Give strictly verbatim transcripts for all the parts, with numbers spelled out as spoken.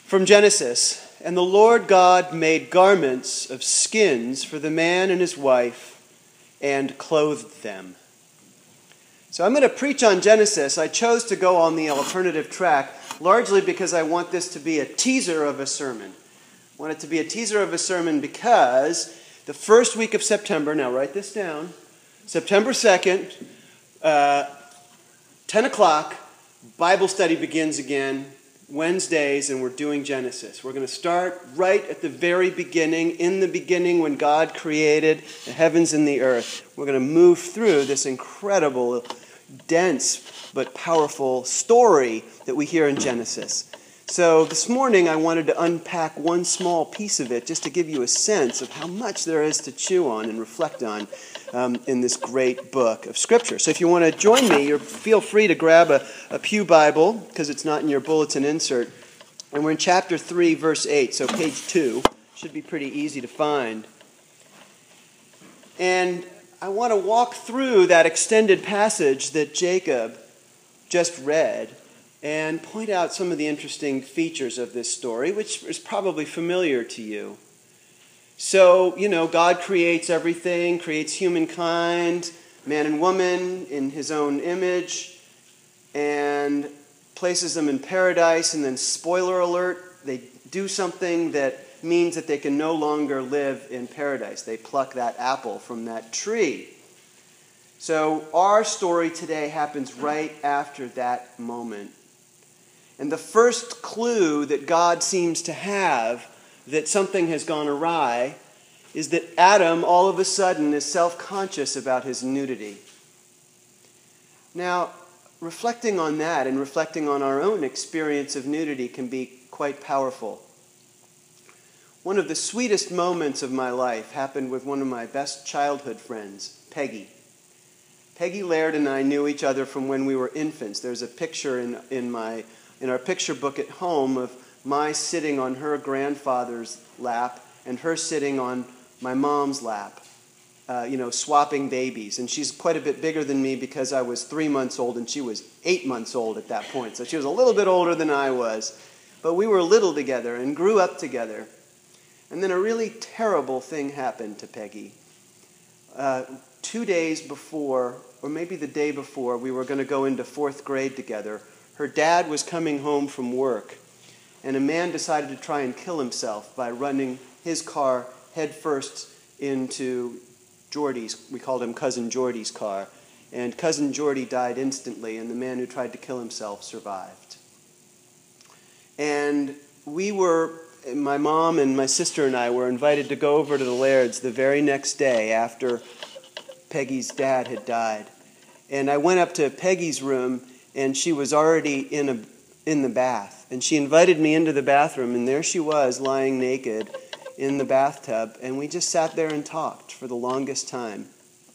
From Genesis, and the Lord God made garments of skins for the man and his wife and clothed them. So I'm going to preach on Genesis. I chose to go on the alternative track largely because I want this to be a teaser of a sermon. I want it to be a teaser of a sermon because the first week of September, now write this down, September second, uh, ten o'clock, Bible study begins again. Wednesdays, and we're doing Genesis. We're going to start right at the very beginning, in the beginning when God created the heavens and the earth. We're going to move through this incredible, dense, but powerful story that we hear in Genesis. So this morning I wanted to unpack one small piece of it just to give you a sense of how much there is to chew on and reflect on um, in this great book of Scripture. So if you want to join me, you're, feel free to grab a, a pew Bible because it's not in your bulletin insert. And we're in chapter three, verse eight, so page two. Should be pretty easy to find. And I want to walk through that extended passage that Jacob just read and point out some of the interesting features of this story, which is probably familiar to you. So, you know, God creates everything, creates humankind, man and woman in his own image, and places them in paradise, and then, spoiler alert, they do something that means that they can no longer live in paradise. They pluck that apple from that tree. So our story today happens right after that moment. And the first clue that God seems to have that something has gone awry is that Adam all of a sudden is self-conscious about his nudity. Now, reflecting on that and reflecting on our own experience of nudity can be quite powerful. One of the sweetest moments of my life happened with one of my best childhood friends, Peggy. Peggy Laird and I knew each other from when we were infants. There's a picture in, in my in our picture book at home of my sitting on her grandfather's lap and her sitting on my mom's lap, uh, you know, swapping babies. And she's quite a bit bigger than me because I was three months old and she was eight months old at that point. So she was a little bit older than I was. But we were little together and grew up together. And then a really terrible thing happened to Peggy. Uh, two days before, or maybe the day before, we were going to go into fourth grade together. Her dad was coming home from work, and a man decided to try and kill himself by running his car headfirst into Jordy's, we called him Cousin Jordy's car, and Cousin Jordy died instantly, and the man who tried to kill himself survived. And we were, my mom and my sister and I were invited to go over to the Laird's the very next day after Peggy's dad had died. And I went up to Peggy's room, and she was already in a in the bath. And she invited me into the bathroom, and there she was, lying naked in the bathtub, and we just sat there and talked for the longest time.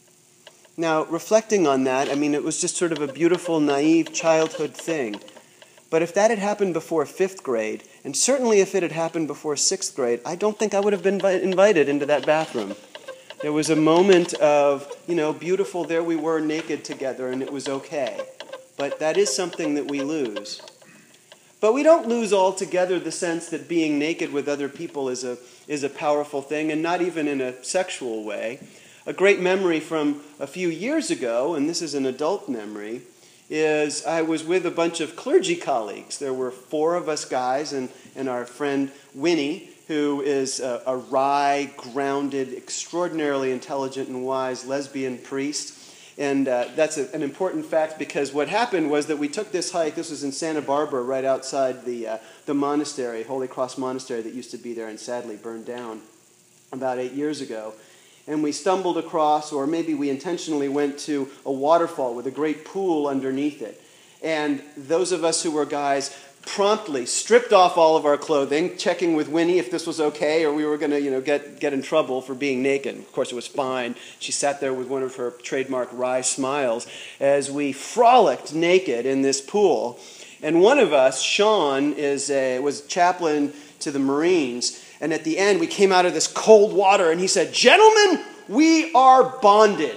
Now, reflecting on that, I mean, it was just sort of a beautiful, naive childhood thing. But if that had happened before fifth grade, and certainly if it had happened before sixth grade, I don't think I would have been invited into that bathroom. There was a moment of, you know, beautiful, there we were naked together, and it was okay. But that is something that we lose. But we don't lose altogether the sense that being naked with other people is a is a powerful thing, and not even in a sexual way. A great memory from a few years ago, and this is an adult memory, is I was with a bunch of clergy colleagues. There were four of us guys and, and our friend Winnie, who is a, a wry, grounded, extraordinarily intelligent and wise lesbian priest. And uh, that's a, an important fact because what happened was that we took this hike. This was in Santa Barbara, right outside the uh, the monastery, Holy Cross Monastery that used to be there and sadly burned down about eight years ago. And we stumbled across, or maybe we intentionally went to a waterfall with a great pool underneath it. And those of us who were guys promptly stripped off all of our clothing, checking with Winnie if this was okay or we were going to, you know, get, get in trouble for being naked. Of course, it was fine. She sat there with one of her trademark wry smiles as we frolicked naked in this pool. And one of us, Sean, is a, was chaplain to the Marines. And at the end, we came out of this cold water and he said, "Gentlemen, we are bonded."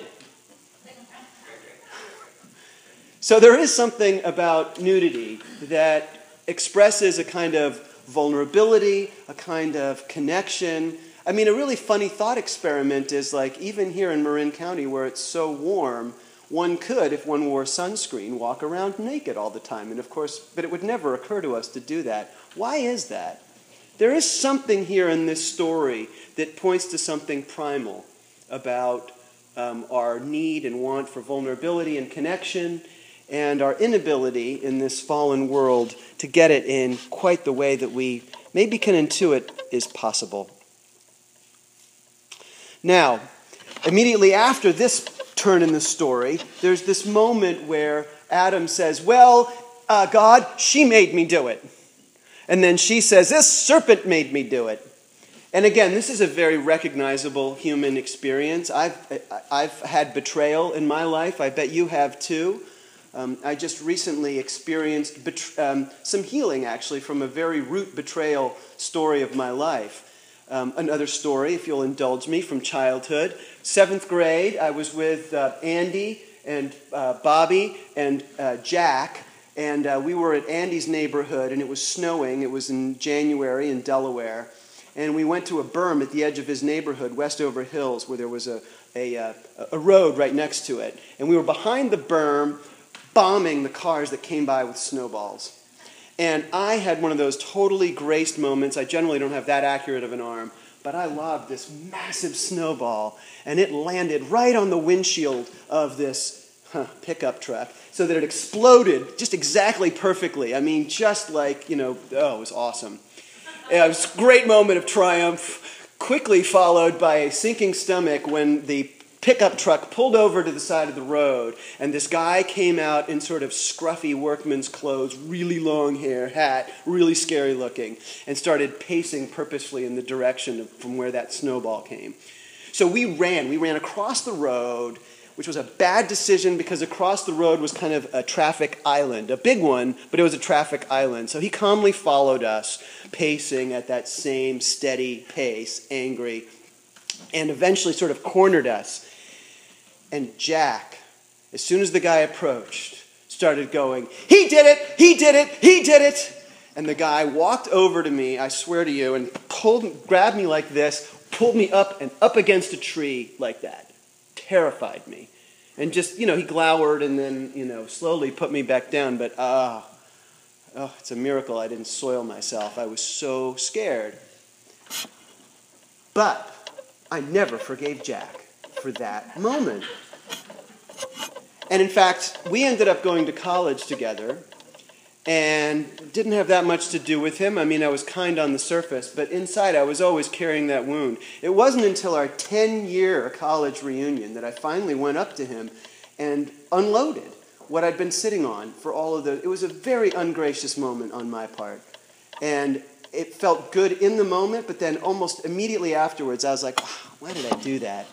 So there is something about nudity that expresses a kind of vulnerability, a kind of connection. I mean, a really funny thought experiment is like, even here in Marin County where it's so warm, one could, if one wore sunscreen, walk around naked all the time. And of course, but it would never occur to us to do that. Why is that? There is something here in this story that points to something primal about um, our need and want for vulnerability and connection, and our inability in this fallen world to get it in quite the way that we maybe can intuit is possible. Now, immediately after this turn in the story, there's this moment where Adam says, well, uh, God, she made me do it. And then she says, this serpent made me do it. And again, this is a very recognizable human experience. I've, I've had betrayal in my life. I bet you have too. Um, I just recently experienced bet- um, some healing, actually, from a very root betrayal story of my life. Um, another story, if you'll indulge me, from childhood. Seventh grade, I was with uh, Andy and uh, Bobby and uh, Jack, and uh, we were at Andy's neighborhood, and it was snowing. It was in January in Delaware. And we went to a berm at the edge of his neighborhood, Westover Hills, where there was a, a, a, a road right next to it. And we were behind the berm, bombing the cars that came by with snowballs. And I had one of those totally graced moments. I generally don't have that accurate of an arm, but I lobbed this massive snowball, and it landed right on the windshield of this huh, pickup truck, so that it exploded just exactly perfectly. I mean, just like, you know, oh, it was awesome. Yeah, it was a great moment of triumph, quickly followed by a sinking stomach when the pickup truck pulled over to the side of the road, and this guy came out in sort of scruffy workman's clothes, really long hair, hat, really scary looking, and started pacing purposefully in the direction of, from where that snowball came. So we ran. We ran across the road, which was a bad decision because across the road was kind of a traffic island, a big one, but it was a traffic island. So he calmly followed us, pacing at that same steady pace, angry, and eventually sort of cornered us. And Jack, as soon as the guy approached, started going, he did it, he did it, he did it. And the guy walked over to me, I swear to you, and pulled, grabbed me like this, pulled me up and up against a tree like that. Terrified me. And just, you know, he glowered and then, you know, slowly put me back down. But, ah, uh, oh, it's a miracle I didn't soil myself. I was so scared. But I never forgave Jack for that moment. And in fact, we ended up going to college together and didn't have that much to do with him. I mean, I was kind on the surface, but inside I was always carrying that wound. It wasn't until our ten-year college reunion that I finally went up to him and unloaded what I'd been sitting on for all of the... It was a very ungracious moment on my part. And it felt good in the moment, but then almost immediately afterwards, I was like, wow, why did I do that?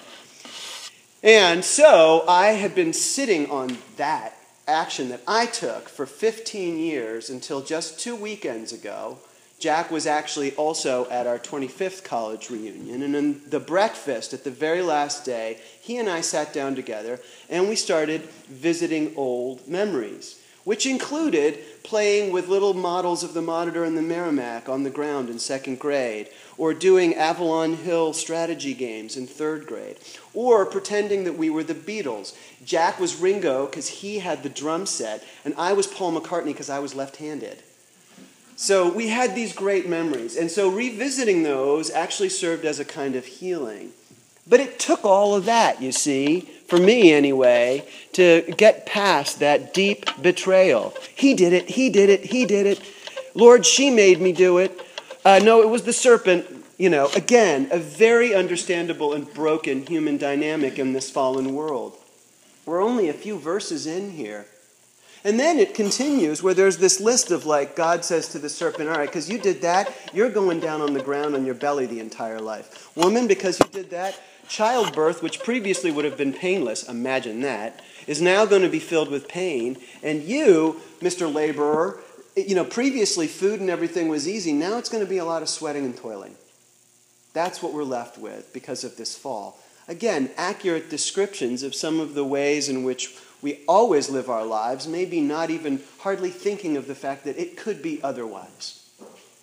And so I had been sitting on that action that I took for fifteen years until just two weekends ago. Jack was actually also at our twenty-fifth college reunion, and in the breakfast at the very last day, he and I sat down together and we started visiting old memories, which included playing with little models of the Monitor and the Merrimack on the ground in second grade, or doing Avalon Hill strategy games in third grade, or pretending that we were the Beatles. Jack was Ringo because he had the drum set, and I was Paul McCartney because I was left-handed. So we had these great memories, and so revisiting those actually served as a kind of healing. But it took all of that, you see, for me anyway, to get past that deep betrayal. He did it, he did it, he did it. Lord, she made me do it. Uh, no, it was the serpent. You know, again, a very understandable and broken human dynamic in this fallen world. We're only a few verses in here. And then it continues where there's this list of, like, God says to the serpent, all right, because you did that, you're going down on the ground on your belly the entire life. Woman, because you did that, childbirth, which previously would have been painless, imagine that, is now going to be filled with pain. And you, Mister Laborer, you know, previously food and everything was easy. Now it's going to be a lot of sweating and toiling. That's what we're left with because of this fall. Again, accurate descriptions of some of the ways in which we always live our lives, maybe not even hardly thinking of the fact that it could be otherwise.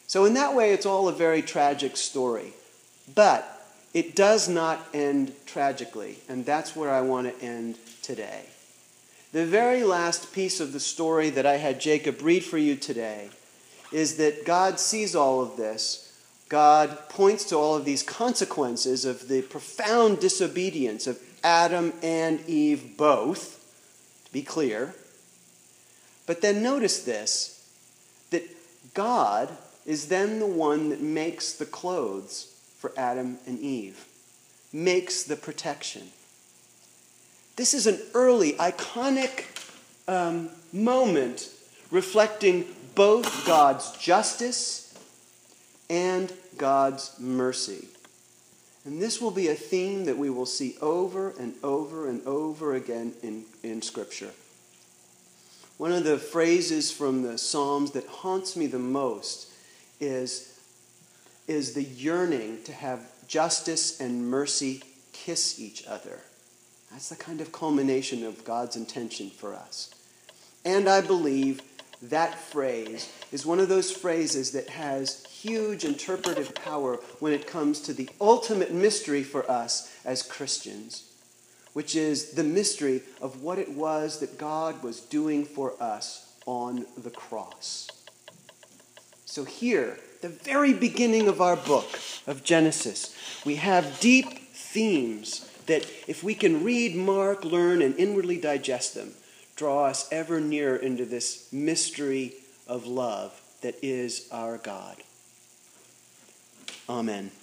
So in that way, it's all a very tragic story. But it does not end tragically, and that's where I want to end today. The very last piece of the story that I had Jacob read for you today is that God sees all of this. God points to all of these consequences of the profound disobedience of Adam and Eve both, to be clear. But then notice this, that God is then the one that makes the clothes for Adam and Eve, makes the protection. This is an early, iconic um, moment reflecting both God's justice and God's mercy. And this will be a theme that we will see over and over and over again in, in Scripture. One of the phrases from the Psalms that haunts me the most is, is the yearning to have justice and mercy kiss each other. That's the kind of culmination of God's intention for us. And I believe that phrase is one of those phrases that has huge interpretive power when it comes to the ultimate mystery for us as Christians, which is the mystery of what it was that God was doing for us on the cross. So here, the very beginning of our book of Genesis, we have deep themes that if we can read, mark, learn, and inwardly digest them, draw us ever nearer into this mystery of love that is our God. Amen.